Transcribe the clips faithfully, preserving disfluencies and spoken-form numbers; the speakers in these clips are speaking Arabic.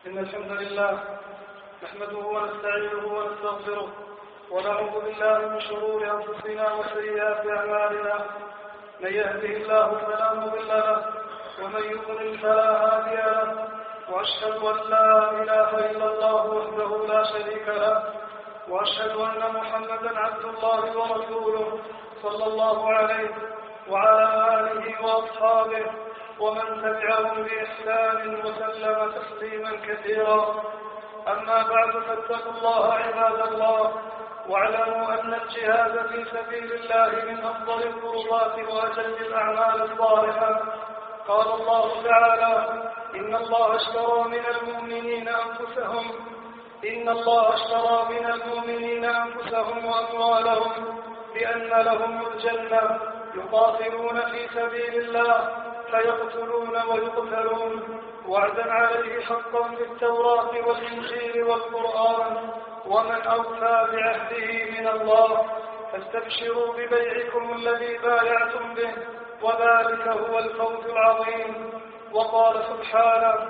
إن الحمد لله نحمده ونستعينه ونستغفره ونعوذ بالله من شرور أنفسنا وسيئات أعمالنا. من يهده الله فلا مضل له ومن يضلل فلا هادي له، وأشهد أن لا إله إلا الله وحده لا شريك له، وأشهد أن محمدا عبد الله ورسوله صلى الله عليه وعلى آله وأصحابه ومن تبعهم بإحسان وسلم تسليما كثيرا. أما بعد، فاتقوا الله عباد الله، واعلموا أن الجهاد في سبيل الله من أفضل القربات وأجل الأعمال الصالحة. قال الله تعالى: إن الله اشترى من المؤمنين أنفسهم إن الله اشترى من المؤمنين أنفسهم وأموالهم بأن لهم الجنة يقاتلون في سبيل الله فيقتلون ويقتلون، وعدا عليه حقا في التوراة والإنجيل والقرآن، ومن أوفى بعهده من الله. فاستبشروا ببيعكم الذي بايعتم به، وذلك هو الفوز العظيم. وقال سبحانه: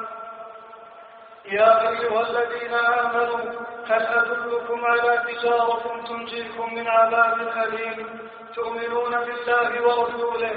يا أيها الذين آمنوا هل أدلكم على تجارة تنجيكم من عذاب أليم تؤمنون بالله ورسوله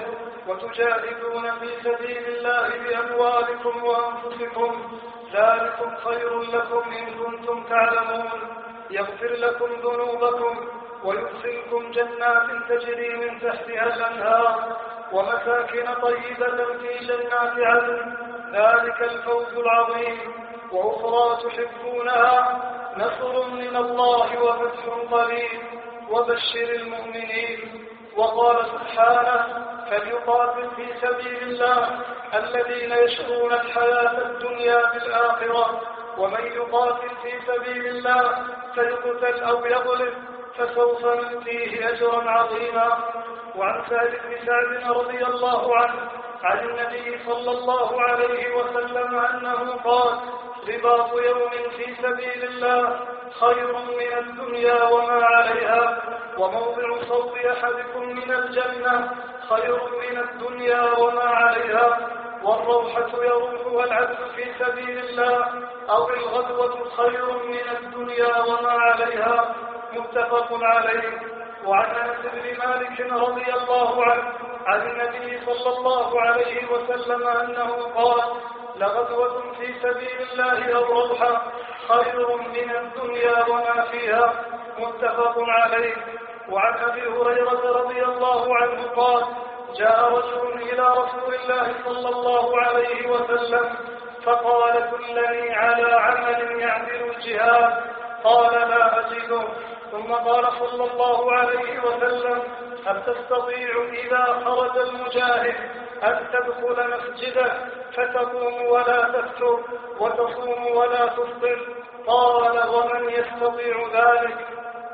وتجاهدون في سبيل الله بأموالكم وأنفسكم، ذلكم خير لكم إن كنتم تعلمون، يغفر لكم ذنوبكم ويدخلكم جنات تجري من تحتها الأنهار ومساكن طيبة في جنات عدن، ذلك الفوز العظيم. وأخرى تحبونها نصر من الله وفتح قريب وبشر المؤمنين. وقال سبحانه: فليقاتل في سبيل الله الذين يشرون الحياة الدنيا بالآخرة، ومن يقاتل في سبيل الله فيقتل أو يغلب فسوف نؤتيه أجرا عظيما. وعن سهل بن سعد رضي الله عنه عن النبي صلى الله عليه وسلم أنه قال: رباط يوم في سبيل الله خير من الدنيا وما عليها، وموضع صوت أحدكم من الجنة خير من الدنيا وما عليها، والروحة يروحها العبد في سبيل الله أو الغدوة خير من الدنيا وما عليها، متفق عليه. وعن أنس بن مالك رضي الله عنه عن النبي صلى الله عليه وسلم أنه قال: لغدوة في سبيل الله أو روحة خير من الدنيا وما فيها، متفق عليه. وعن أبي هريرة رضي الله عنه قال: جاء رجل إلى رسول الله صلى الله عليه وسلم فقال: دلني على عمل يعدل الجهاد. قال: لا أجده. ثم قال صلى الله عليه وسلم: هل تستطيع إذا خرج المجاهد أن تدخل مسجده فتقوم ولا تفتر وتصوم ولا تفطر؟ قال: ومن يستطيع ذلك؟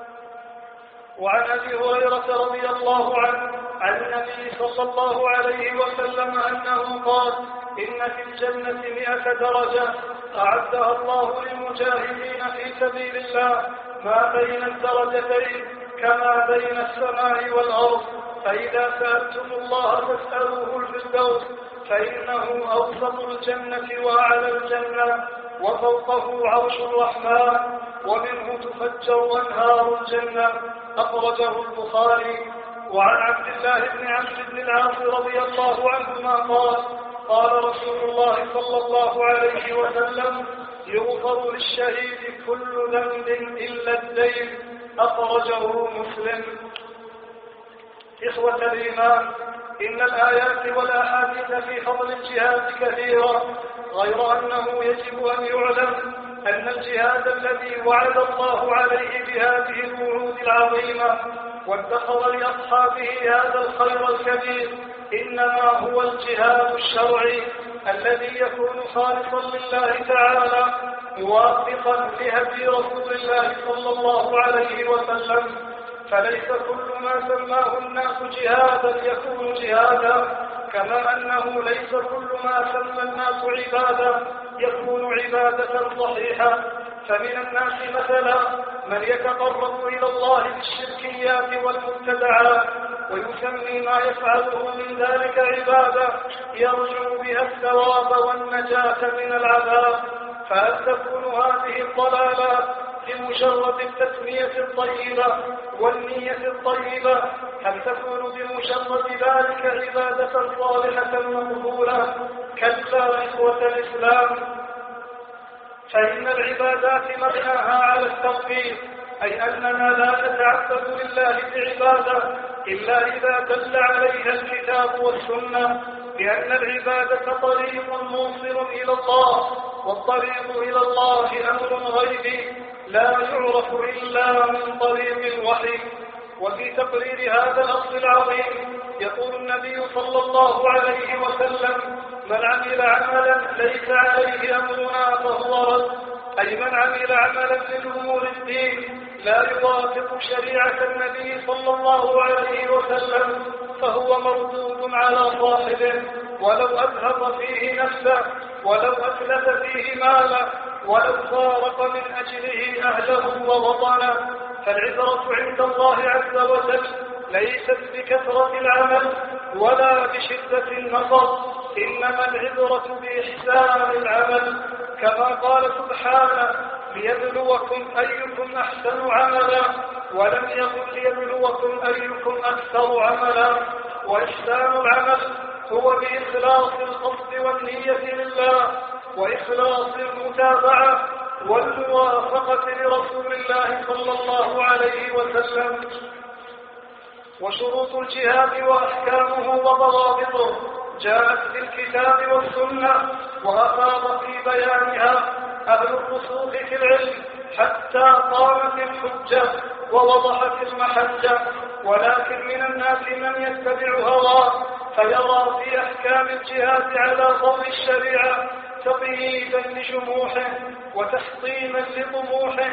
وعن أبي هريرة رضي الله عنه عن النبي صلى الله عليه وسلم أنه قال: إن في الجنة مئة درجة أعدها الله للمجاهدين في سبيل الله ما بين الدرجتين كما بين السماء والأرض، فإذا سألتم الله فاسألوه الفردوس، فإنه أوسط الجنة وأعلى الجنة وفوقه عرش الرحمن، ومنه تفجر أنهار الجنة. أخرجه البخاري. وعن عبد الله بن عمرو بن العاص رضي الله عنهما قال: قال رسول الله صلى الله عليه وسلم: يغفر للشهيد كل ذنب إلا الدين. أخرجه مسلم. إخوة الإيمان، إن الآيات والأحاديث في فضل الجهاد كثيرة، غير أنه يجب أن يعلم أن الجهاد الذي وعد الله عليه بهذه الوعود العظيمة وادخر لأصحابه هذا الخير الكبير إنما هو الجهاد الشرعي الذي يكون خالصا لله تعالى موافقا لهدي رسول الله صلى الله عليه وسلم. فليس كل ما سماه الناس جهادا يكون جهادا، كما أنه ليس كل ما سمى الناس عبادة يكون عبادة صحيحة. فمن الناس مثلا من يتقرب إلى الله بالشركيات والمبتدعات ويسمي ما يفعله من ذلك عبادة يرجو بها الثواب والنجاة من العذاب، فهل تكون هذه الضلالات بمجرد التسمية الطيبة والنية الطيبة؟ هل تكون بمجرد ذلك عبادة صالحة مقبولة؟ كلا إخوة الإسلام، فإن العبادات مبناها على التوحيد، أي أننا لا نتعبد لله بعبادة إلا إذا دل عليها الكتاب والسنة، لأن العبادة طريق موصل إلى الله، والطريق إلى الله أمر غيبي لا يعرف إلا من طريق الوحي. وفي تقرير هذا الأصل العظيم يقول النبي صلى الله عليه وسلم: من عمل عملا ليس عليه أمرنا فهو رد، أي من عمل عملا من أمور الدين لا يوافق شريعة النبي صلى الله عليه وسلم فهو مردود على صاحبه، ولو أذهب فيه نفسه، ولو أتلف فيه ماله، ولو فارق من أجله أهله ووطنه. فالعبرة عند الله عز وجل ليست بكثرة العمل ولا بشدة النظر، إنما العبرة بإحسان العمل، كما قال سبحانه: ليبلوكم أيكم أحسن عملا، ولم يقل ليبلوكم أيكم أكثر عملا. وإحسان العمل هو بإخلاص القصد والنية لله، وإخلاص المتابعة والموافقة لرسول الله صلى الله عليه وسلم. وشروط الجهاد وأحكامه وضوابطه جاءت في الكتاب والسنة، وأفاض في بيانها أهل الرسوخ في العلم حتى قامت الحجة ووضحت المحجة. ولكن من الناس من يتبع هواه فيرى في أحكام الجهاد على ضوء الشريعة تقييدا لجموحه وتحطيما لطموحه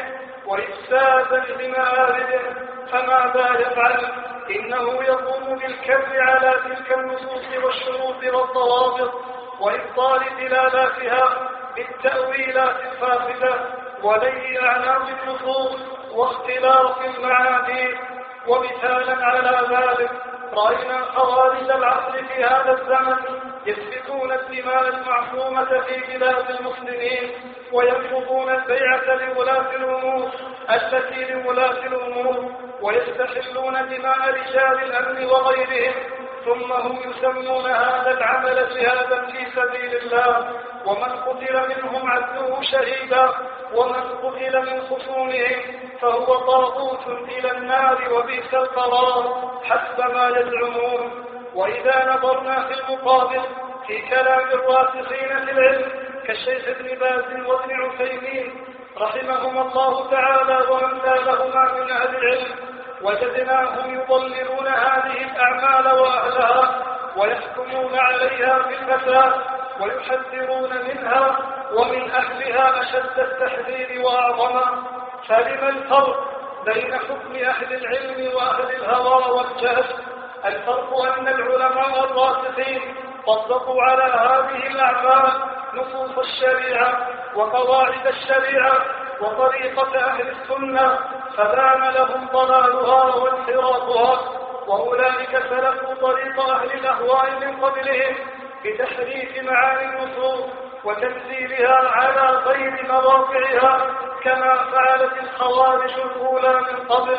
وإفسادا لمآربه، فماذا يفعل؟ إنه يقوم بالكذب على تلك النصوص والشروط والضوابط وإبطال دلالاتها بالتأويلات الفاسدة ولي أعناق النصوص واختلاف المعاني. ومثالا على ذلك رأينا خوارج العصر في هذا الزمن يسفكون الدماء المعصومة في بلاد المسلمين، ويرفضون البيعة لولاة الأمور التي لولاة الأمور، ويستحلون دماء رجال الأمن وغيرهم، ثم هم يسمون هذا العمل جهادا في سبيل الله. ومن قتل منهم عدوه شهيدا، ومن قتل من خصومهم فهو طاغوت إلى النار وبئس القرار حسب ما يزعمون. وإذا نظرنا في المقابل في كلام الراسخين في العلم كالشيخ ابن باز وابن عثيمين رحمهما الله تعالى وأمثالهما من أهل العلم، وجدناهم يضللون هذه الأعمال وأهلها ويحكمون عليها بالفساد ويحذرون منها ومن أهلها أشد التحذير وأعظمه. فلما الفرق بين حكم أهل العلم وأهل الهوى والجهل؟ الفرق أن العلماء الراسخين طبقوا على هذه الأعمال نصوص الشريعة وقواعد الشريعة وطريقة أهل السنة، فبان لهم ضلالها وانحرافها. وأولئك سلكوا طريق أهل الأهواء من قبلهم بتحريف معاني النصوص وتنزيلها على غير مواقعها كما فعلت الخوارج الأولى من قبل.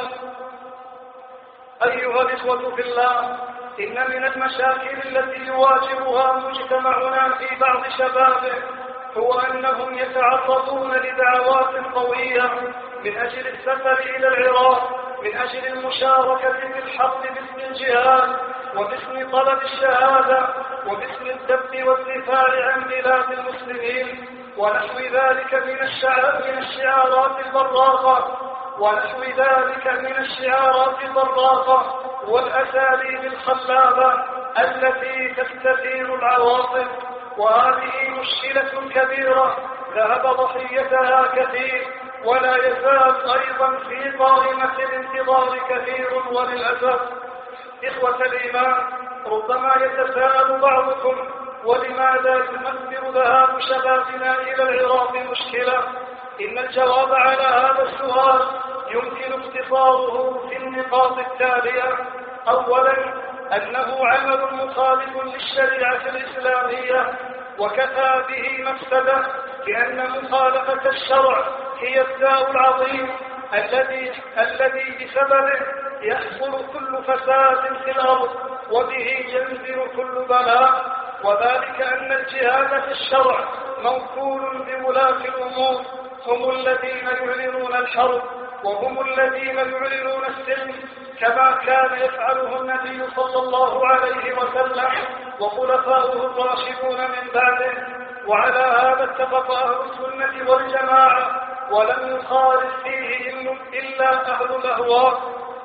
أيها الإخوة في الله، إن من المشاكل التي يواجهها مجتمعنا في بعض شبابه هو أنهم يتعرضون لدعوات قوية من أجل السفر إلى العراق، من أجل المشاركة في الحق باسم الجهاد وباسم طلب الشهادة وباسم الدفع والدفاع عن بلاد المسلمين ونحو ذلك من من الشعارات البراقة ونحو ذلك من الشعارات البراقة والأساليب الخلابة التي تستثير العواطف. وهذه مشكلة كبيرة ذهب ضحيتها كثير ولا يزال أيضا في قائمة الانتظار كثير. وللأسف إخوة الإيمان، ربما يتساءل بعضكم: ولماذا يمثل ذهاب شبابنا إلى العراق مشكلة؟ إن الجواب على هذا السؤال يمكن اختصاره في النقاط التالية. أولا، أنه عمل مخالف للشريعة الإسلامية وكفى به مفسدة لأن مخالفة الشرع هي الداء العظيم الذي الذي بسببه يحصل كل فساد في الأرض وبه ينزل كل بلاء، وذلك أن الجهاد في الشرع موكول بولاة الأمور، هم الذين يعلنون الحرب وهم الذين يعلنون السلم، كما كان يفعله النبي صلى الله عليه وسلم وخلفاؤه الراشدون من بعده. وعلى هذا اتفق أهل السنة والجماعة، ولم يخالف فيه إلا أهل الأهواء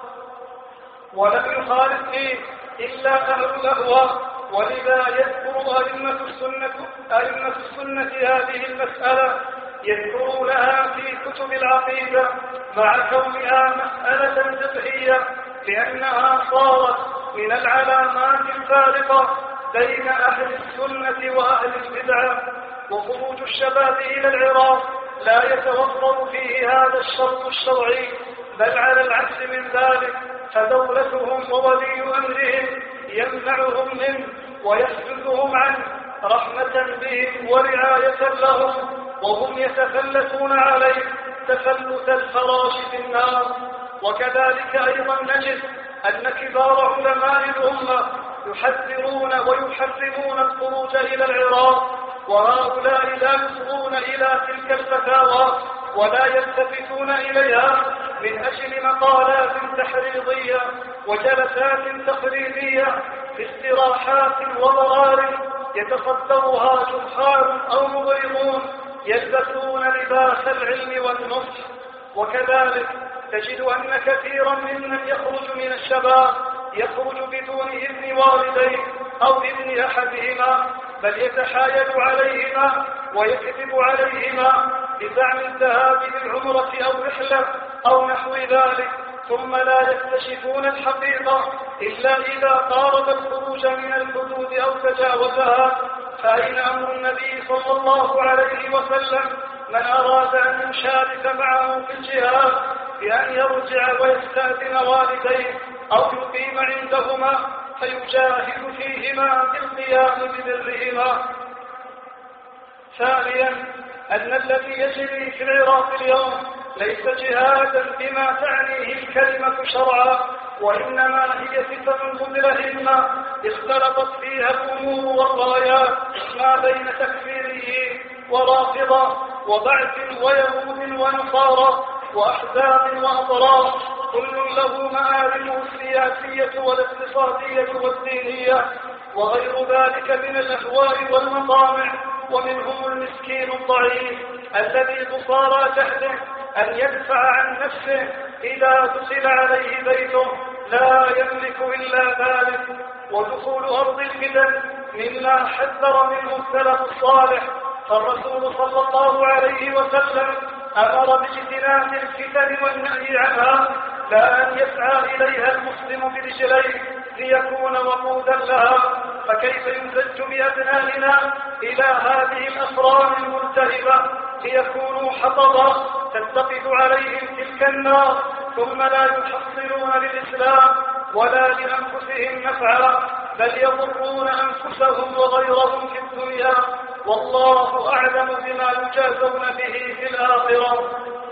ولم يخالف فيه إلا أهل الأهواء ولذا يذكر أئمة السنة أئمة السنة هذه المسألة، يذكرونها في كتب العقيدة مع كونها مسألة فقهية، لأنها صارت من العلامات الفارقة بين أهل السنة وأهل البدعة. وخروج الشباب إلى العراق لا يتوفر فيه هذا الشرط الشرعي، بل على العكس من ذلك، فدولتهم وولي أمرهم يمنعهم منه ويحفظهم عنه رحمة بهم ورعاية لهم، وهم يتفلتون عليه تفلت الفراش في النار. وكذلك أيضا نجد أن كبار علماء الأمة يحذرون ويحرمون الخروج إلى العراق، وهؤلاء لا يصغون إلى تلك الفتاوى ولا يلتفتون إليها من أجل مقالات تحريضية وجلسات تقريبية في استراحات وضرار يتصدرها جحال أو مغرضون يلبسون لباس العلم والنصح. وكذلك تجد أن كثيرا ممن يخرج من الشباب يخرج بدون إذن والديه أو إذن أحدهما، بل يتحايل عليهما ويكذب عليهما بزعم الذهاب للعمرة أو رحلة أو نحو ذلك، ثم لا يكتشفون الحقيقة إلا إذا قارب الخروج من الحدود أو تجاوزها. فأين أمر النبي صلى الله عليه وسلم من أراد أن يشارك معه في الجهاد بأن يرجع ويستأذن والديه أو يقيم عندهما فيجاهد فيهما بالقيام ببرهما؟ ثانيا، أن الذي يجري في العراق اليوم ليس جهادا بما تعنيه الكلمة شرعا، وإنما هي فتن مدلهمة اختلطت فيها الأمور والغايات ما بين تكفيريين ورافضة وبعث ويهود ونصارى وأحزاب وأطراف، كل له مآربه السياسية والاقتصادية والدينية وغير ذلك من الأهواء والمطامع. ومنهم المسكين الضعيف الذي تصارى تحته أن يدفع عن نفسه إذا دخل عليه بيته، لا يملك إلا ذلك. ودخول أرض الفتن مما حذر منه السلف الصالح، فالرسول صلى الله عليه وسلم أمر باجتناب الفتن والنهي عنها، لا أن يسعى إليها المسلم برجليه ليكون وقودا لها. فكيف يمزج بأبنائنا إلى هذه الأسرار الملتهبة ليكونوا حطبا تتقف عليهم تلك النار، ثم لا يحصلون للإسلام ولا لأنفسهم نفعا، بل يضرون أنفسهم وغيرهم في الدنيا، والله أعلم بما يجازون به في الآخرة.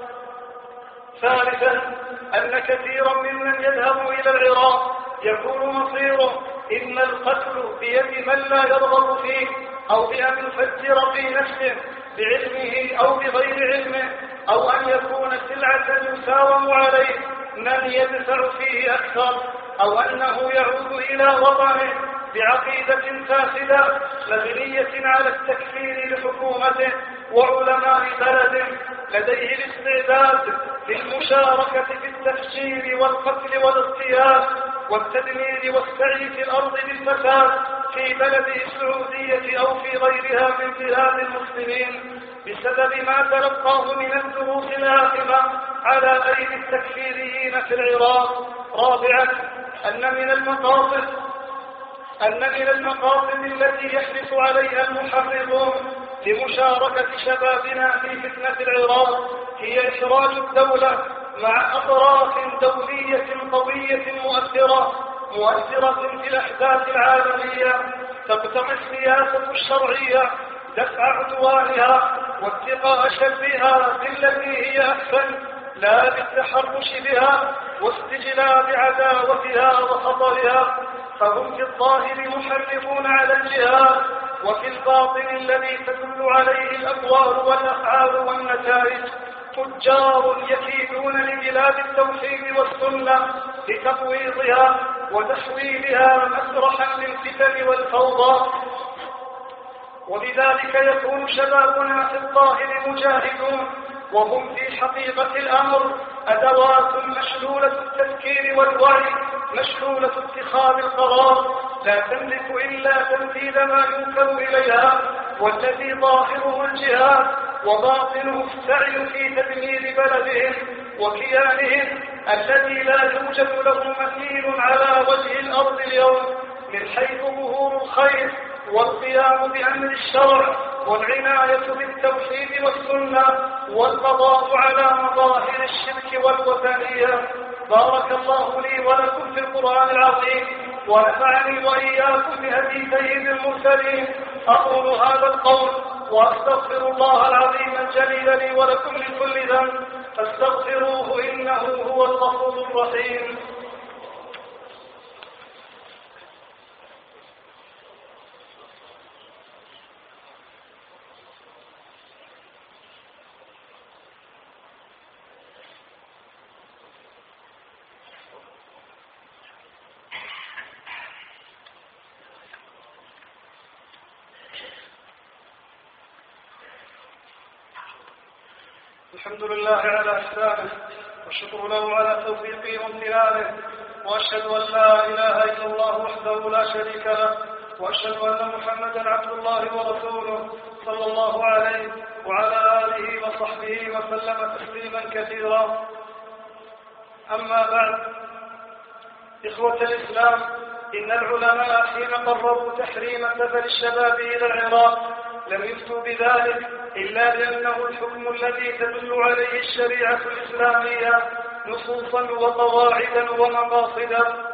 ثالثا، أن كثيرا ممن يذهب إلى العراق يكون مصيره إما القتل بيد من لا يرغب فيه، أو بأن يفجر في نفسه بعلمه أو بغير علمه، أو أن يكون سلعة يساوم عليه من يدفع فيه أكثر، أو أنه يعود إلى وطنه بعقيدة فاسدة مبنية على التكفير لحكومته وعلماء بلده، لديه الاستعداد للمشاركة في التفجير والقتل والاغتيال والتدمير والسعي في الأرض بالفساد في بلده السعودية أو في غيرها من بلاد المسلمين بسبب ما تلقاه من الدروس الآثمة على أيدي التكفيريين في العراق. رابعا، أن من المقاصد أن من المقاصد التي يحرص عليها المحرضون لمشاركة شبابنا في فتنة العراق هي إخراج الدولة مع أطراف دولية قوية مؤثرة مؤثرة في الأحداث العالمية، تقتضي السياسة الشرعية دفع عدوانها واتقاء شرها بالتي هي أحسن لا بالتحرش بها واستجلاب عداوتها وخطرها، فهم في الظاهر محرضون على الجهاد، وفي الباطن الذي تدل عليه الأقوال والأفعال والنتائج تجار يكيدون لبلاد التوحيد والسنة لتقويضها وتحويلها مسرحا للفتن والفوضى. وبذلك يكون شبابنا في الظاهر مجاهدون، وهم في حقيقة الأمر أدوات مشلولة التفكير والوعي، مشلولة اتخاذ القرار، لا تملك إلا تنفيذ ما ينكر إليها، والذي ظاهره الجهاد وباطنه السعي في تدمير بلدهم وكيانهم الذي لا يوجد له مثيل على وجه الأرض اليوم من حيث ظهور الخير والقيام بأمر الشرع والعناية بالتوحيد والسنة والقضاء على مظاهر الشرك والوثنية. بارك الله لي ولكم في القرآن العظيم، ونفعني وإياكم بهدي سيد المرسلين. أقول هذا القول وأستغفر الله العظيم الجليل لي ولكم من كل ذنب، فاستغفروه إنه هو الغفور الرحيم. الحمد لله على إحسانه، والشكر له على توفيقه وامتنانه، وأشهد أن لا إله إلا الله وحده لا شريك له، وأشهد أن محمدا عبد الله ورسوله صلى الله عليه وعلى آله وصحبه وسلم تسليما كثيرا. أما بعد، إخوة الإسلام، إن العلماء حين قرروا تحريم سفر الشباب إلى العراق لم يفتوا بذلك إلا لأنه الحكم الذي تدل عليه الشريعة الإسلامية نصوصا وقواعدا ومقاصدا،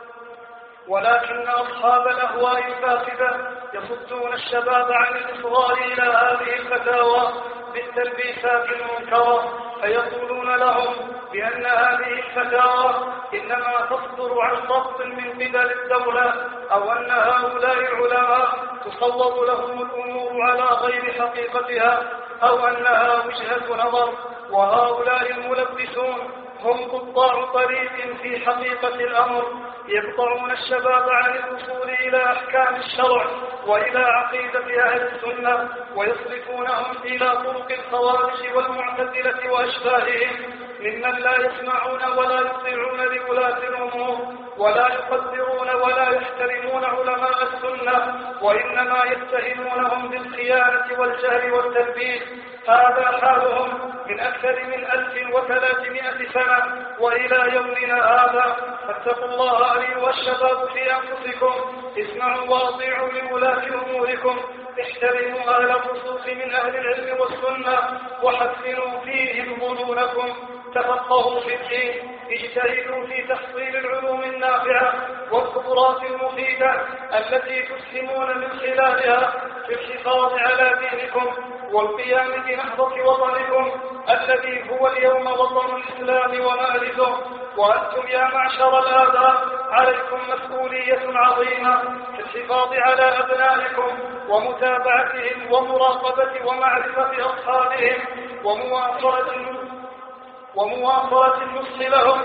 ولكن أصحاب الأهواء الفاسدة يصدون الشباب عن الإصغاء إلى هذه الفتاوى بالتلبيسات المنكرة، فيقولون لهم بأن هذه الفتاوى إنما تصدر عن ضبط من قبل الدولة، أو أن هؤلاء العلماء تصوب لهم الأمور على غير حقيقتها، أو أنها وجهة نظر، وهؤلاء الملبسون هم قطاع طريق في حقيقة الأمر، يقطعون الشباب عن الوصول إلى أحكام الشرع وإلى عقيدة أهل السنة، ويصرفونهم إلى طرق الخوارج والمعتزلة وأشباههم ممن لا يسمعون ولا يطيعون لولاة الأمور، ولا يقدرون ولا يحترمون علماء السنة، وإنما يتهمونهم بالخيانة والجهل والتلبيس. هذا حالهم من أكثر من ألف وثلاثمائة سنة وإلى يومنا هذا. فاتقوا الله أيها الشباب في أنفسكم، اسمعوا واطيعوا لولاة أموركم، احترموا أهل الرسوخ من أهل العلم والسنة، وحسنوا فيهم ظنونكم، تفقهوا في الدين، اجتهدوا في تحصيل العلوم النافعة والخبرات المفيدة التي تسهمون من خلالها في الحفاظ على دينكم والقيام بنهضة وطنكم الذي هو اليوم وطن الإسلام ومآرزه. وأنتم يا معشر الآباء عليكم مسؤولية عظيمة في الحفاظ على أبنائكم ومتابعتهم ومراقبة ومعرفة أصحابهم ومواصلة ومواصلة النصح لهم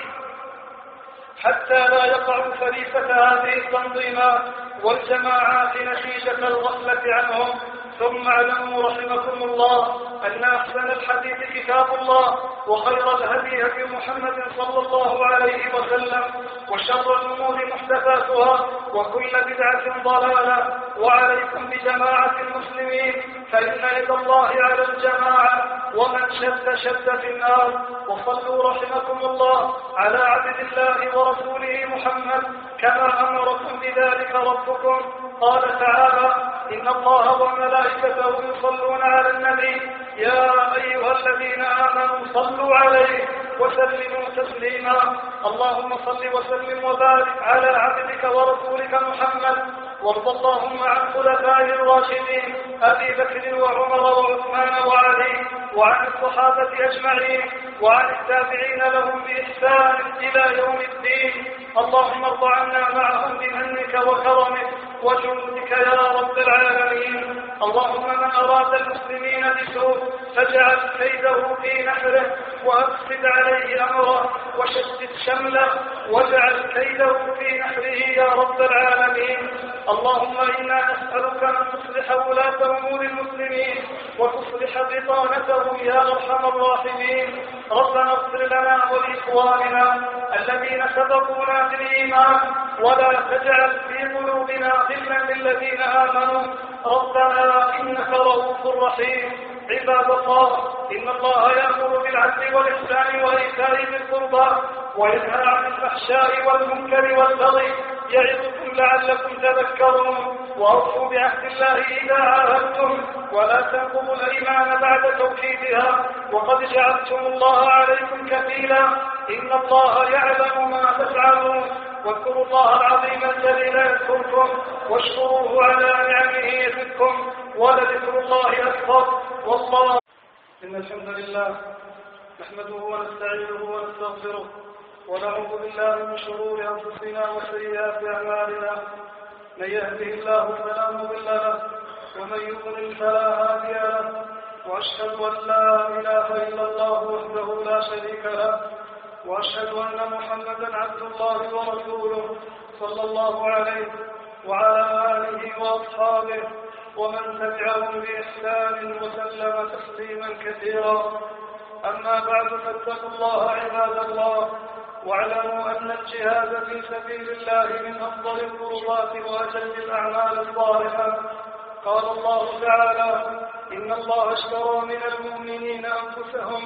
حتى لا يقعوا فريسة هذه التنظيمات والجماعات نتيجة الغفلة عنهم. ثم اعلموا رحمكم الله أن أحسن الحديث كتاب الله، وخير الهدي هدي محمد صلى الله عليه وسلم، وشر الأمور محدثاتها، وكل بدعة ضلالة. وعليكم بجماعة المسلمين، فإن يد الله على الجماعة، ومن شد شد في النار. وصلوا رحمكم الله على عبد الله ورسوله محمد كما أمركم بذلك ربكم. قال تعالى: إن الله وملائكته يصلون على النبي يا أيها الذين آمنوا صلوا عليه وسلموا تسليما. اللهم صل وسلم وبارك على عبدك ورسولك محمد وارض اللهم عن خلفاء الراشدين أبي بكر وعمر وعثمان وعلي وعن الصحابة أجمعين وعن التابعين لهم بإحسان إلى يوم الدين. اللهم ارض عنا معهم بمنك وكرمك وجودك يا رب العالمين. اللهم من أراد المسلمين بسوء فاجعل كيده في نحره وأفسد عليه أمره وشتت شمله واجعل كيده في نحره يا رب العالمين. اللهم إنا نسألك أن تصلح ولاة أمور المسلمين وتصلح بطانتهم يا أرحم الراحمين. ربنا اغفر لنا ولإخواننا الذين سبقونا بالإيمان ولا تجعل في قلوبنا غلا للذين آمنوا ربنا إنك رؤوف رحيم. عباد الله، إن الله يأمر بالعدل والإحسان وإيتاء ذي القربى وينهى عن الفحشاء والمنكر والبغي يعظكم لعلكم تذكرون. وأوفوا بعهد الله إذا عاهدتم ولا تنقضوا الأيمان بعد توكيدها وقد جعلتم الله عليكم كفيلا إن الله يعلم ما تفعلون. واذكروا الله العظيم الجليل يذكركم واشكروه على نعمه يزدكم ولذكر الله أكبر. والله إن الحمد لله نحمده ونستعينه ونستغفره ونعوذ بالله من شرور أنفسنا وسيئات أعمالنا. من يهده الله فلا مضل له ومن يضلل فلا هادي له وأشهد أن لا إله إلا الله وحده لا شريك له وأشهد أن محمدا عبد الله ورسوله صلى الله عليه وعلى آله وأصحابه ومن تبعهم بإحسان وسلم تسليما كثيرا. أما بعد فاتقوا الله عباد الله واعلموا أن الجهاد في سبيل الله من أفضل القربات وأجل الأعمال الصالحة. قال الله تعالى إن الله اشترى من المؤمنين أنفسهم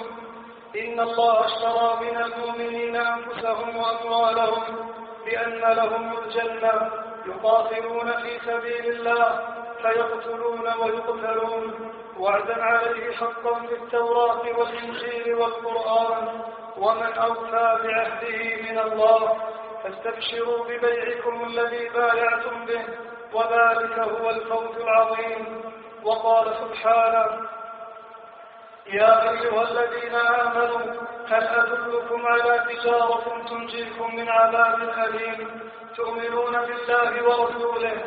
إن الله اشترى من المؤمنين أنفسهم وأموالهم بأن لهم الجنة يقاتلون في سبيل الله فيقتلون ويقتلون وعدا عليه حقا في التوراة والإنجيل والقرآن ومن أوفى بعهده من الله فاستبشروا ببيعكم الذي بايعتم به وذلك هو الفوز العظيم. وقال سبحانه يا أيها الذين آمنوا هل أدلكم على تجارة تنجيكم من عذاب أليم تؤمنون بالله ورسوله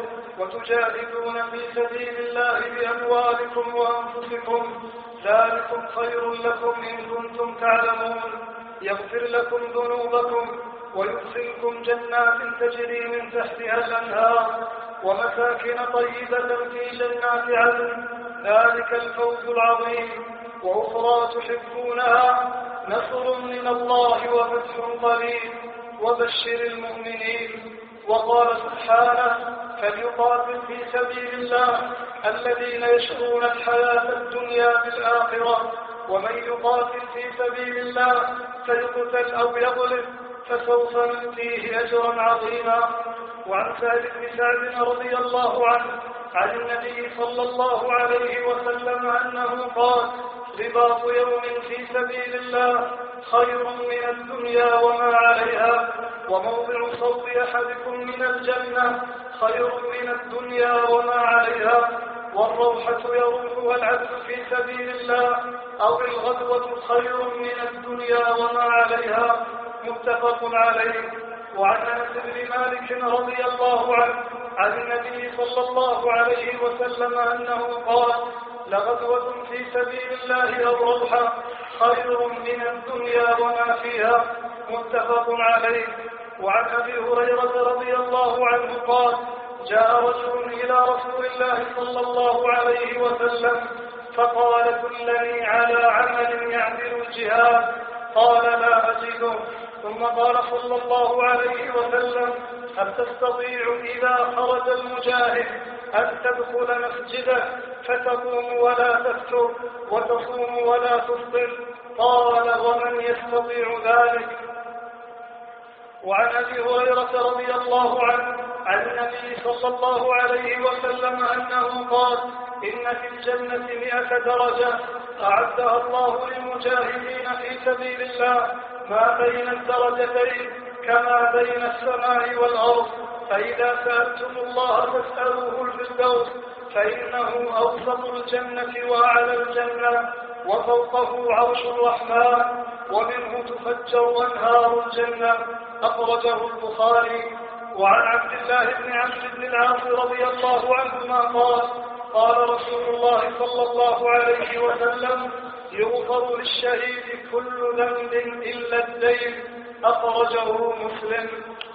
وتجاهدون في سبيل الله بأموالكم وأنفسكم ذلكم خير لكم إن كنتم تعلمون يغفر لكم ذنوبكم ويدخلكم جنات تجري من تحتها الأنهار ومساكن طيبة في جنات عدن ذلك الفوز العظيم. وأخرى تحبونها نصر من الله وفتح قريب وبشر المؤمنين. وقال سبحانه فليقاتل في سبيل الله الذين يشرون الحياة الدنيا بالآخرة ومن يقاتل في سبيل الله فيقتل أو يغلب فسوف نؤتيه أجرا عظيما. وعن سهل بن سعد رضي الله عنه عن النبي صلى الله عليه وسلم أنه قال رباط يوم في سبيل الله خير من الدنيا وما عليها وموضع صوت أحدكم من الجنة خير من الدنيا وما عليها والروحة يروحها العبد في سبيل الله أو الغدوة خير من الدنيا وما عليها متفق عليه. وعن أنس بن مالك رضي الله عنه عن النبي صلى الله عليه وسلم أنه قال لغدوة في سبيل الله أو روحة خير من الدنيا وما فيها متفق عليه. وعن أبي هريرة رضي الله عنه قال جاء رجل إلى رسول الله صلى الله عليه وسلم فقال دلني على عمل يعدل الجهاد قال لا أجده ثم قال صلى الله عليه وسلم هل تستطيع إذا خرج المجاهد أن تدخل مسجده فتقوم ولا تفتر وتصوم ولا تفطر قال ومن يستطيع ذلك. وعن أبي هريرة رضي الله عنه عن النبي صلى الله عليه وسلم أنه قال إن في الجنة مئة درجة أعدها الله للمجاهدين في سبيل الله ما بين الدرجتين كما بين السماء والأرض فإذا سألتم الله فاسألوه الفردوس فإنه أوسط الجنة وأعلى الجنة وفوقه عرش الرحمن ومنه تفجر أنهار الجنة. أخرجه البخاري. وعن عبد الله بن عمرو بن العاص رضي الله عنهما قال قال رسول الله صلى الله عليه وسلم يغفر للشهيد كل ذنب إلا الدين. أخرجه مسلم.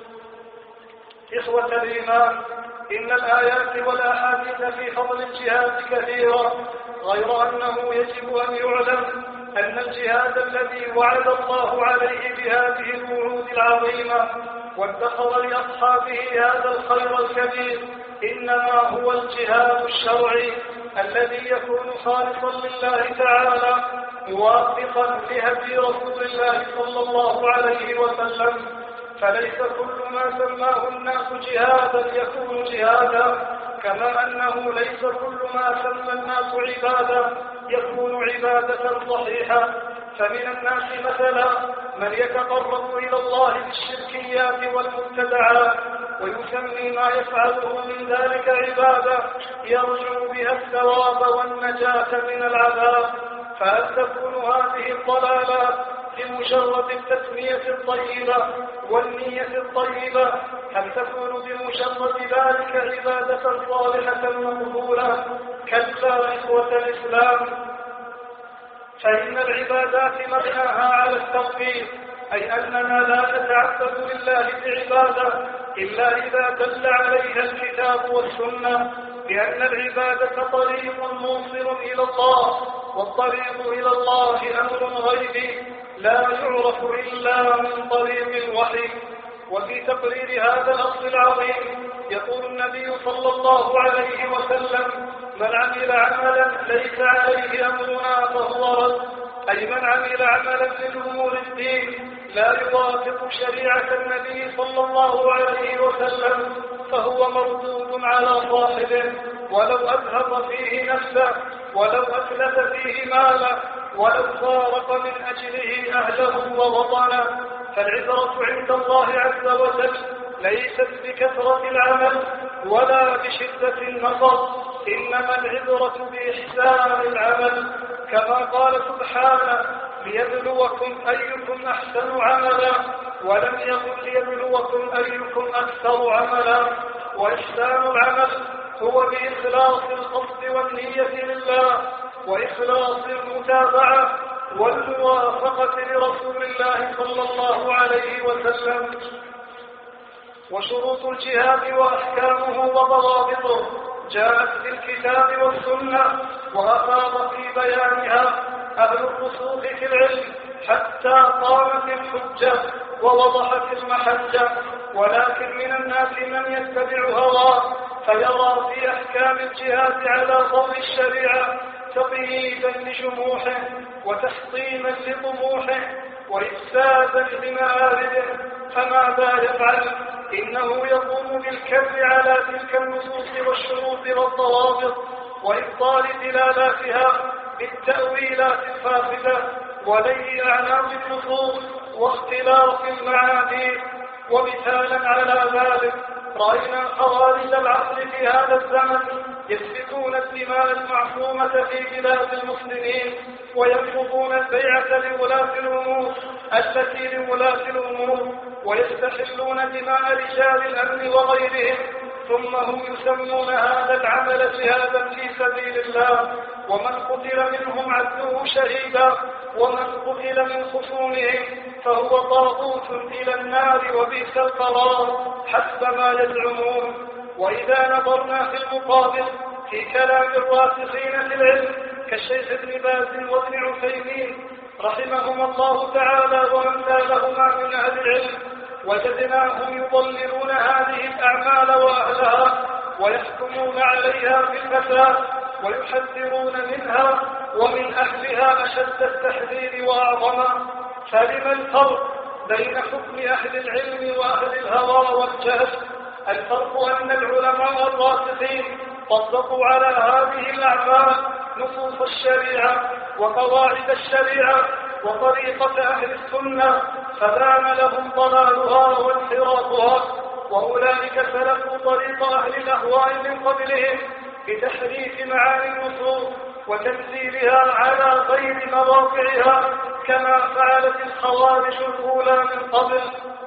إخوة الإيمان، إن الآيات والأحاديث في فضل الجهاد كثيرة، غير أنه يجب أن يعلم أن الجهاد الذي وعد الله عليه بهذه الوعود العظيمة وادخر لأصحابه هذا الخير الكبير إنما هو الجهاد الشرعي الذي يكون خالصا لله تعالى موافقا لهدي رسول الله صلى الله عليه وسلم. فليس كل ما سماه الناس جهادا يكون جهادا، كما أنه ليس كل ما سمى الناس عبادة يكون عبادة صحيحة. فمن الناس مثلا من يتقرب إلى الله بالشركيات والمبتدعات ويسمي ما يفعله من ذلك عبادة يرجو بها الثواب والنجاة من العذاب. فهل تكون هذه الضلالات بمجرد التسمية الطيبة والنية الطيبة؟ هل تكون بمجرد ذلك عبادة صالحة مقبولة؟ كلا إخوة الإسلام، فإن العبادات مبناها على التوحيد، أي أننا لا نتعبد لله بعبادة إلا إذا دل عليها الكتاب والسنة، لأن العبادة طريق موصل إلى الله، والطريق إلى الله أمر غيبي لا يعرف إلا من طريق الوحي. وفي تقرير هذا الأصل العظيم يقول النبي صلى الله عليه وسلم: من عمل عملا ليس عليه أمرنا فهو رد، أي من عمل عملا من أمور الدين لا يوافق شريعة النبي صلى الله عليه وسلم فهو مردود على صاحبه، ولو أذهب فيه نفسه، ولو أتلف فيه ماله، ولو فارق من أجله أهله ووطنه. فالعبرة عند الله عز وجل ليست بكثرة العمل ولا بشدة النصر، إنما العبرة بإحسان العمل، كما قال سبحانه: ليبلوكم أيكم أحسن عملا، ولم يقل ليبلوكم أيكم أكثر عملا. وإحسان العمل هو بإخلاص القصد والنية لله، وإخلاص المتابعة والموافقة لرسول الله صلى الله عليه وسلم. وشروط الجهاد وأحكامه وضوابطه جاءت في الكتاب والسنة، وأفاض في بيانها أهل الرسوخ في العلم حتى قامت الحجة ووضحت المحجة. ولكن من الناس من يتبع هواه فيرى في أحكام الجهاد على ضوء الشريعة تقييدا لجموحه وتحطيما لطموحه وإفسادا لمآربه، فماذا يفعل؟ إنه يقوم بالكر على تلك النصوص والشروط والضوابط وإبطال دلالاتها بالتأويلات الفاسدة ولي أعناق النصوص واختلاف المعاني. ومثالا على ذلك رأينا خوارج العصر في هذا الزمن يسفكون الدماء المعصومة في بلاد المسلمين، ويرفضون البيعة لولاة الأمور التي لولاة الأمور، ويستحلون دماء رجال الأمن وغيرهم، ثم هم يسمون هذا العمل جهادا في سبيل الله. ومن قتل منهم عدوه شهيدا، ومن قتل من خصومهم فهو طاغوت إلى النار وبئس القرار حسب ما يزعمون. وإذا نظرنا في المقابل في كلام الراسخين في العلم كالشيخ ابن باز وابن عثيمين رحمهما الله تعالى وأمثالهما من أهل العلم، وجدناهم يضللون هذه الأعمال وأهلها ويحكمون عليها بالفساد ويحذرون منها ومن أهلها أشد التحذير وأعظمه. فلما الفرق بين حكم أهل العلم وأهل الهوى والجهل؟ الفرق أن العلماء الراسخين طبقوا على هذه الأعمال نصوص الشريعة وقواعد الشريعة وطريقة أهل السنة، فبان لهم ضلالها وانحرافها، وأولئك سلكوا طريق أهل الأهواء من قبلهم بتحريف معاني النصوص وتنزيلها على غير مواقعها كما فعلت الخوارج الأولى من قبل.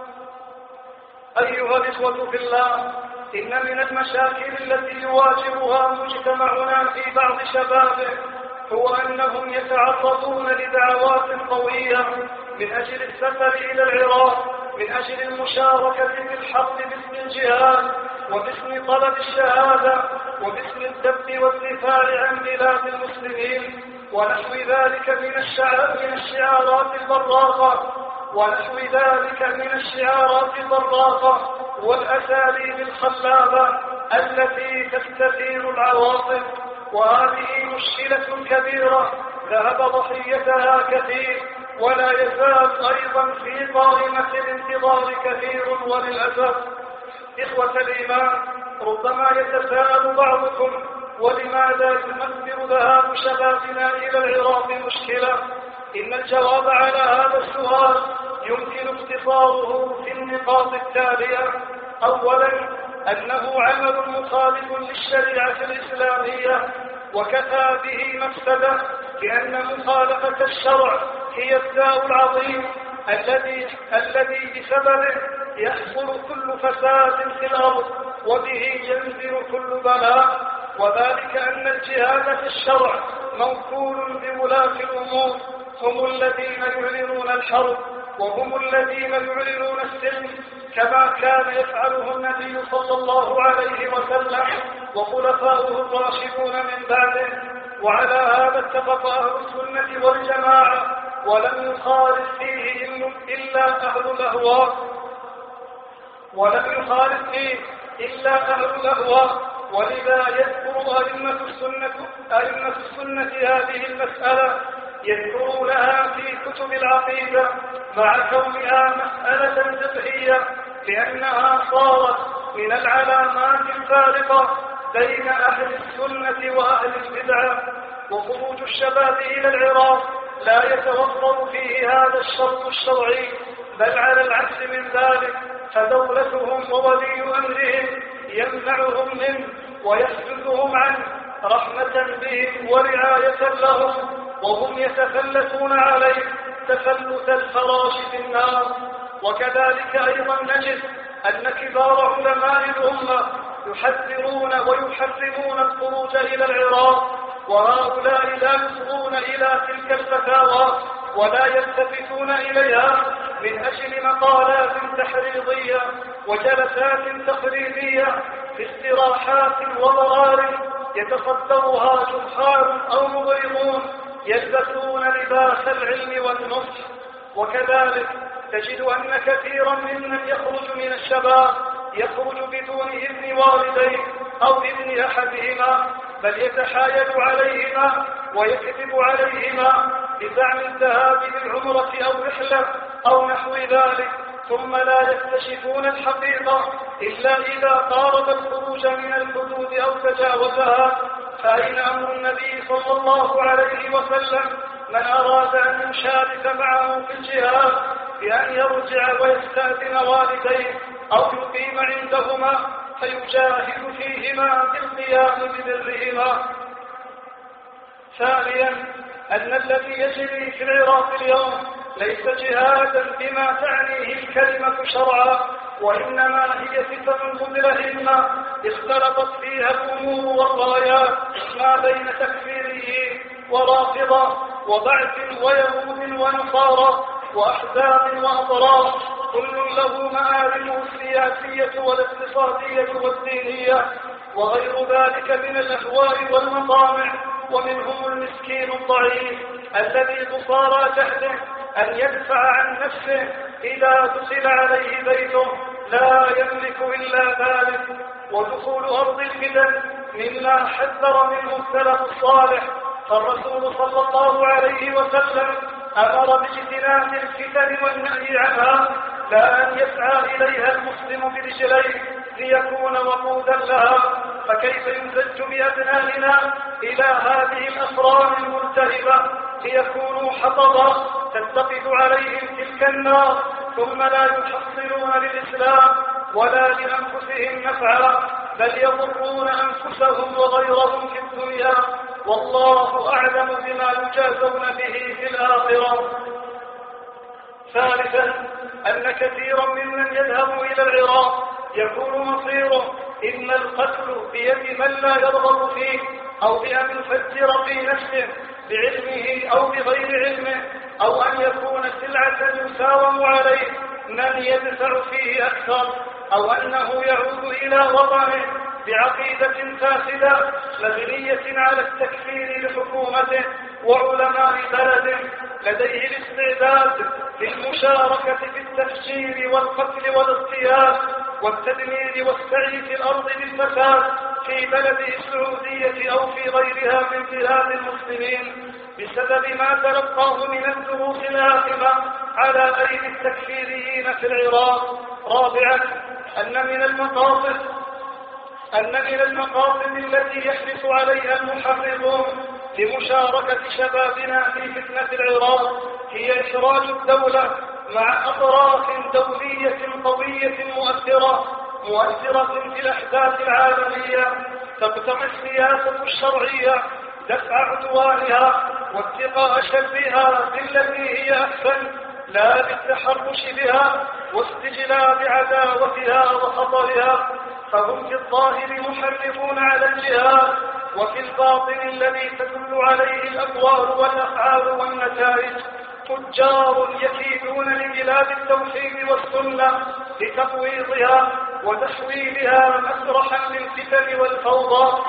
أيها الإخوة في الله، إن من المشاكل التي يواجهها مجتمعنا في بعض شبابه هو أنهم يتعرضون لدعوات قوية من أجل السفر إلى العراق، من أجل المشاركة في الحرب باسم الجهاد وباسم طلب الشهادة وباسم الدفع والدفاع عن بلاد المسلمين ونحو ذلك من من الشعارات البراقة ونحو ذلك من الشعارات البراقة والأساليب الخلابة التي تستثير العواطف. وهذه مشكلة كبيرة ذهب ضحيتها كثير ولا يزال أيضا في قائمة الانتظار كثير. وللأسف إخوة الإيمان، ربما يتساءل بعضكم ولماذا يمثل ذهاب شبابنا إلى العراق مشكلة؟ إن الجواب على هذا السؤال يمكن اختصاره في النقاط التالية. أولا، أنه عمل مخالف للشريعة الإسلامية وكفى به مفسدة، لأن مخالفة الشرع هي الداء العظيم الذي الذي بسببه يحصل كل فساد في الأرض وبه ينزل كل بلاء، وذلك أن الجهاد في الشرع موكول بولاة الأمور، هم الذين يعلنون الحرب وهم الذين يعلنون السلم كما كان يفعله النبي صلى الله عليه وسلم وخلفاؤه الراشدون من بعده. وعلى هذا اتفق أهل السنة والجماعة ولم يخالف فيه إلا أهل الأهواء ولم يخالف فيه إلا أهل الأهواء ولذا يذكر أئمة السنة أئمة السنة هذه المسألة يذكرونها في كتب العقيدة مع كونها مسألة فقهية، لأنها صارت من العلامات الفارقة بين أهل السنة وأهل البدعة. وخروج الشباب إلى العراق لا يتوفر فيه هذا الشرط الشرعي، بل على العكس من ذلك، فدولتهم وولي أمرهم يمنعهم منه ويحفظهم عنه رحمة بهم ورعاية لهم، وهم يتفلتون عليه تفلت الفراش في النار. وكذلك أيضا نجد أن كبار علماء الأمة يحذرون ويحرمون الخروج إلى العراق، وهؤلاء لا يصغون إلى تلك الفتاوى ولا يلتفتون إليها من أجل مقالات تحريضية وجلسات تقريبية في استراحات وضرار يتصدرها جهال أو مغرضون يلبسون لباس العلم والنصح. وكذلك تجد أن كثيرا ممن يخرج من الشباب يخرج بدون إذن والديه أو إذن أحدهما، بل يتحايل عليهما ويكذب عليهما بزعم الذهاب للعمرة أو رحلة أو نحو ذلك، ثم لا يكتشفون الحقيقة إلا إذا قارب الخروج من الحدود أو تجاوزها. فأين أمر النبي صلى الله عليه وسلم من أراد أن يشارك معه في الجهاد بأن يرجع ويستأذن والديه أو يقيم عندهما فيجاهد فيهما بالقيام ببرهما؟ ثانيا، أن الذي يجري في العراق اليوم ليس جهادا بما تعنيه الكلمة شرعا، وإنما هي فتن مدلهمة اختلطت فيها الأمور والرايات ما بين تكفيريين ورافضة وبعث ويهود ونصارى وأحزاب وأطراف، كل له مآربه السياسية والاقتصادية والدينية وغير ذلك من الأهواء والمطامع. ومنهم المسكين الضعيف الذي تصارى تحته أن يدفع عن نفسه إذا دخل عليه بيته، لا يملك إلا ذلك. ودخول أرض الفتن مما حذر منه السلف الصالح، فالرسول صلى الله عليه وسلم أمر باجتناب الفتن والنهي عنها، لا أن يسعى إليها المسلم برجليه ليكون وقودا لها. فكيف يمزج بأبنائنا إلى هذه الأسرار الملتهبة ليكونوا حطبا تتقد عليهم تلك النار ثم لا يحصلون للإسلام ولا لأنفسهم نفعا، بل يضرون أنفسهم وغيرهم في الدنيا، والله أعلم بما يجازون به في الآخرة. ثالثا، أن كثيرا ممن يذهب إلى العراق يكون مصيره إما القتل بيد من لا يرغب فيه، أو بأن يفجر في نفسه بعلمه أو بغير علمه، أو أن يكون سلعة يساوم عليه من يدفع فيه أكثر، أو أنه يعود إلى وطنه بعقيدة فاسدة مبنية على التكفير لحكومته وعلماء بلده لديه الاستعداد للمشاركة في التفجير والقتل والاغتيال والتدمير والسعي في الأرض بالفساد في بلده السعودية أو في غيرها من بلاد المسلمين بسبب ما تلقاه من الدروس الآثمة على أيدي التكفيريين في العراق. رابعا، أن من المقاصد أن من المقاصد التي يحرص عليها المحرضون لمشاركة شبابنا في فتنة العراق هي إخراج الدولة مع أطراف دولية قوية مؤثرة مؤثرة في الأحداث العالمية تقتضي السياسة الشرعية دفع عدوانها واتقاء شرها بالتي هي أحسن، لا بالتحرش بها واستجلاب عداوتها وخطرها، فهم في الظاهر محرضون على الجهاد، وفي الباطن الذي تدل عليه الأقوال والأفعال والنتائج تجار يكيدون لبلاد التوحيد والسنة لتقويضها وتحويلها مسرحا للفتن والفوضى.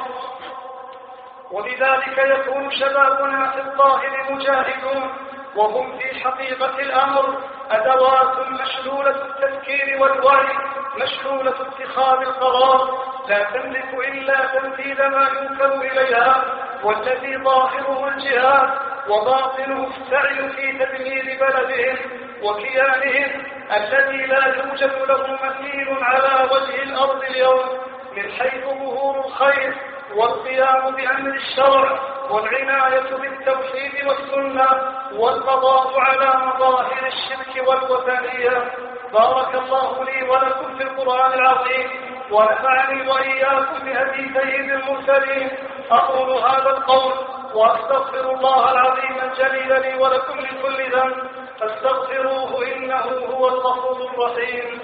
وبذلك يكون شبابنا في الظاهر مجاهدون، وهم في حقيقة الأمر أدوات مشلولة التفكير والوعي، مشلولة اتخاذ القرار، لا تملك إلا تنفيذ ما ينكر إليها، والذي ظاهره الجهاد وباطنه السعي في تدمير بلدهم وكيانهم الذي لا يوجد له مثيل على وجه الأرض اليوم من حيث ظهور الخير والقيام بأمر الشرع والعناية بالتوحيد والسنة والقضاء على مظاهر الشرك والوثنية. بارك الله لي ولكم في القرآن العظيم ونفعني وإياكم بهدي سيد المرسلين. أقول هذا القول وأستغفر الله العظيم الجليل لي ولكم من كل ذنب فاستغفروه إنه هو الغفور الرحيم.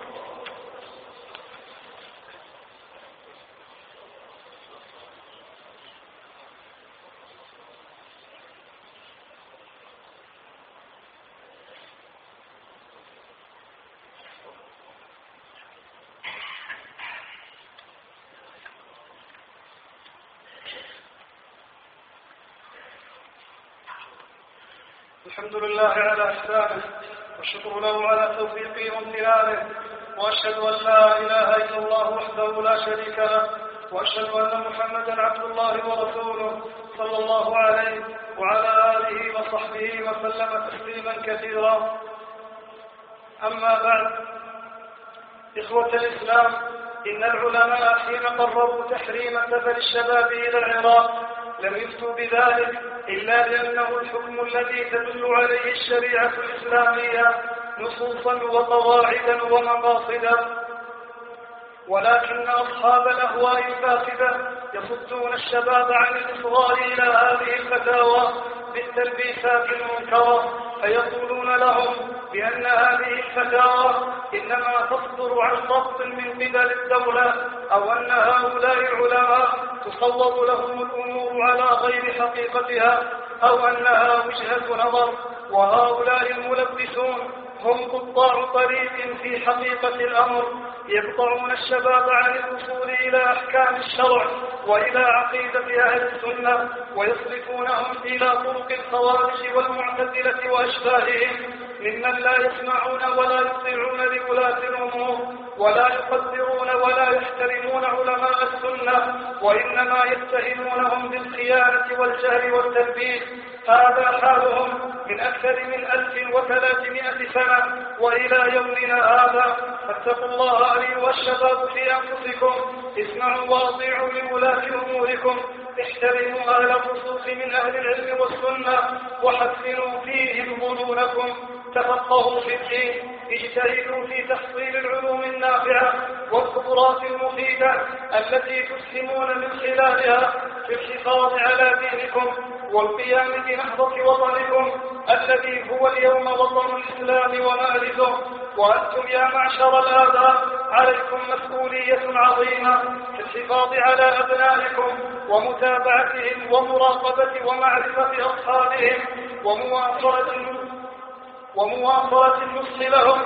الحمد لله على إحسانه والشكر له على توفيقه وامتنانه، وأشهد أن لا إله إلا الله وحده لا شريك له، وأشهد أن محمدا عبد الله ورسوله صلى الله عليه وعلى آله وصحبه وسلم تسليما كثيرا. أما بعد، إخوة الإسلام، إن العلماء حين قرروا تحريم سفر الشباب إلى العراق لم يفتوا بذلك إلا لأنه الحكم الذي تدل عليه الشريعة الإسلامية نصوصا وقواعدا ومقاصدا، ولكن أصحاب الأهواء الفاسدة يصدون الشباب عن الإصغاء إلى هذه الفتاوى بالتلبيسات المنكرة، فيقولون لهم بأن هذه الفتاوى إنما تصدر عن ضغط من قبل الدولة، أو أن هؤلاء العلماء تصوب لهم الأمور على غير حقيقتها، أو أنها وجهة نظر، وهؤلاء الملبسون هم قطاع طريق في حقيقة الأمر، يقطعون الشباب عن الوصول إلى أحكام الشرع وإلى عقيدة أهل السنة، ويصرفونهم إلى طرق الخوارج والمعتزلة وأشباههم ممن لا يسمعون ولا يطيعون لولاة الأمور ولا يقدرون ولا يحترمون علماء السنة، وإنما يتهمونهم بالخيانة والجهل والتلبيس. هذا حالهم من أكثر من ألف وثلاثمائة سنة وإلى يومنا هذا. فاتقوا الله أيها الشباب في أنفسكم، اسمعوا واطيعوا لولاة أموركم، احترموا أهل الرسوخ من أهل العلم والسنة، وحسنوا فيهم ظنونكم، تفقهوا في الدين، اجتهدوا في تحصيل العلوم النافعة والخبرات المفيدة التي تسهمون من خلالها في الحفاظ على دينكم والقيام بنهضة وطنكم الذي هو اليوم وطن الإسلام ومآرزه. وأنتم يا معشر الآباء عليكم مسؤولية عظيمة في الحفاظ على أبنائكم ومتابعتهم ومراقبة ومعرفة أصحابهم ومواصلة ومواصلة النصح لهم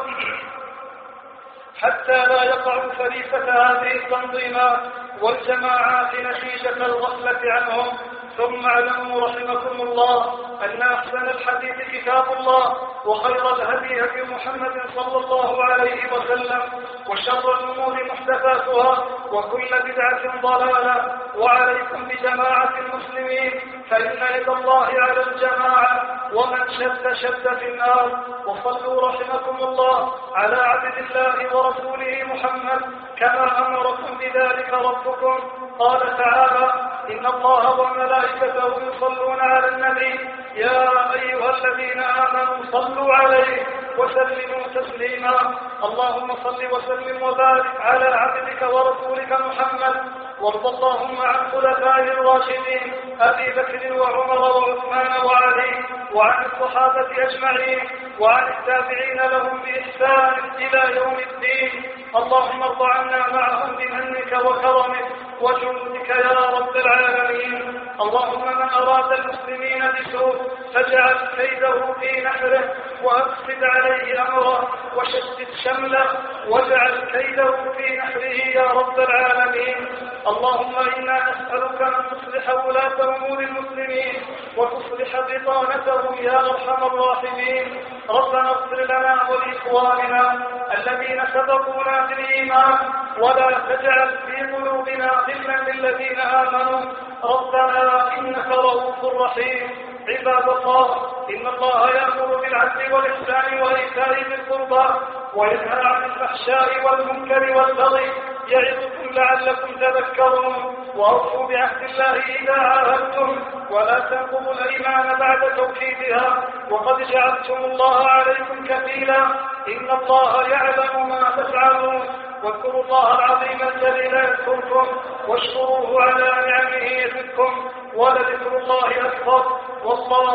حتى لا يقعوا فريسة هذه التنظيمات والجماعات نتيجة الغفلة عنهم. ثم اعلموا رحمكم الله أن أحسن الحديث كتاب الله وخير الهدي هدي محمد صلى الله عليه وسلم وشر الأمور محدثاتها وكل بدعة ضلالة. وعليكم بجماعة المسلمين فإن يد الله على الجماعة ومن شد شد في النار. وصلوا رحمكم الله على عبد الله ورسوله محمد كما أمركم بذلك ربكم. قال تعالى إن الله وملائكته يصلون على النبي يا أيها الذين آمنوا صلوا عليه وسلموا تسليما. اللهم صل وسلم وبارك على عبدك ورسولك محمد. وارض اللهم عن خلفائه الراشدين أبي بكر وعمر وعثمان وعلي وعن الصحابة أجمعين وعن التابعين لهم بإحسان إلى يوم الدين. اللهم ارض عنا معهم بمنك وكرمك وجودك يا رب العالمين. اللهم من أراد المسلمين بسوء فاجعل كيده في نحره وأفسد عليه أمره وشتت شمله واجعل كيده في نحره يا رب العالمين. اللهم إنا نسألك أن تصلح ولاة أمور المسلمين وتصلح بطانتهم يا أرحم الراحمين. ربنا اغفر لنا ولإخواننا الذين سبقونا بالإيمان ولا تجعل في قلوبنا غلا للذين آمنوا ربنا إنك رؤوف رحيم. عباد الله إن الله يأمر بالعدل والإحسان وإيتاء ذي القربى وينهى عن الفحشاء والمنكر والبغي يعظكم لعلكم تذكرون. وأوفوا بعهد الله إذا عاهدتم ولا تنقضوا الأيمان بعد توكيدها وقد جعلتم الله عليكم كفيلا إن الله يعلم ما تفعلون. واذكروا الله العظيم الجليل يذكركم واشكروه على نعمه يزدكم ولذكر الله أكبر والله